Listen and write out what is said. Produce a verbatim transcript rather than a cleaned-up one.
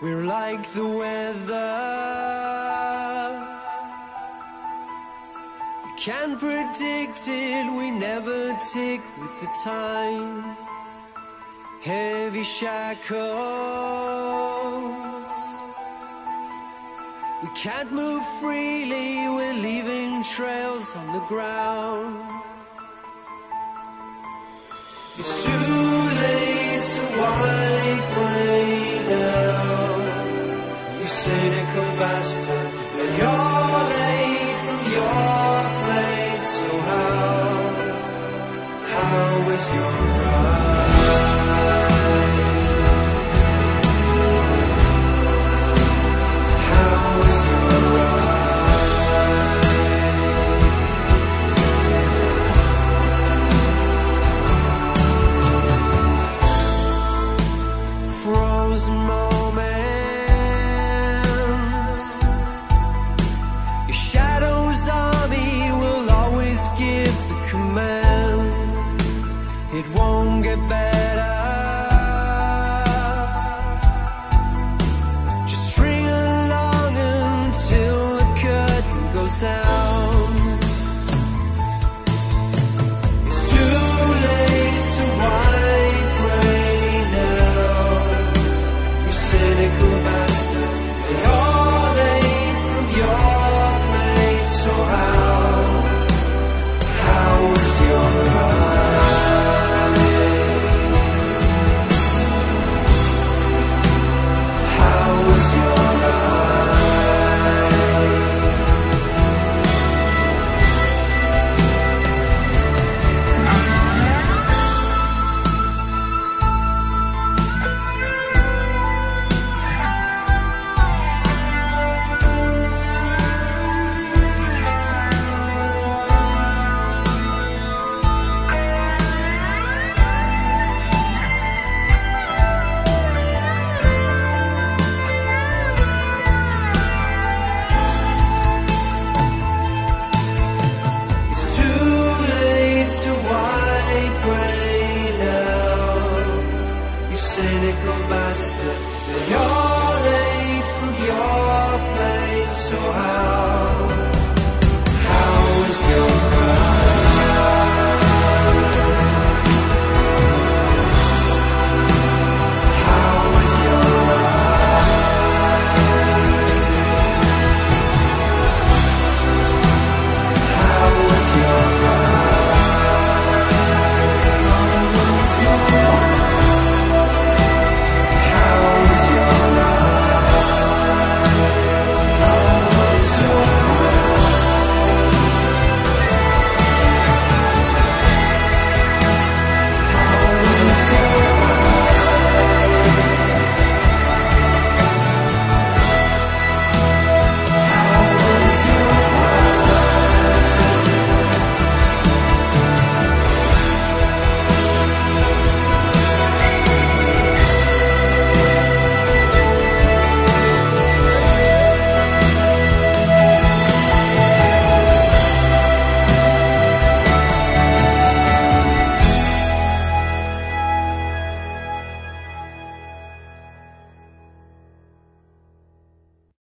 We're like the weather, you can't predict it, we never tick with the time. Heavy shackles, we can't move freely, we're leaving trails on the ground. It's too late to wipe away now, you cynical bastard, but you're late from your plate. So how, how was your ride? How was your ride? Frozen moments, your shadow's army will always give the command. It won't get better.